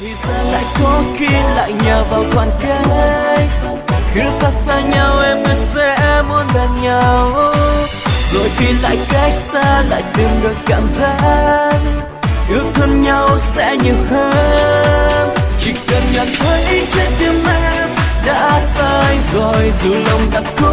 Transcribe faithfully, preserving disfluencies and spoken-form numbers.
thì ra lại có khi lại nhờ vào toàn cái cứ xa xa nhau em biết sẽ muốn gần nhau, rồi khi lại cách xa lại tìm được cảm giác yêu thương nhau sẽ nhiều hơn. Chỉ cần nhận thấy trái tim em đã sai rồi, dù lòng đã cố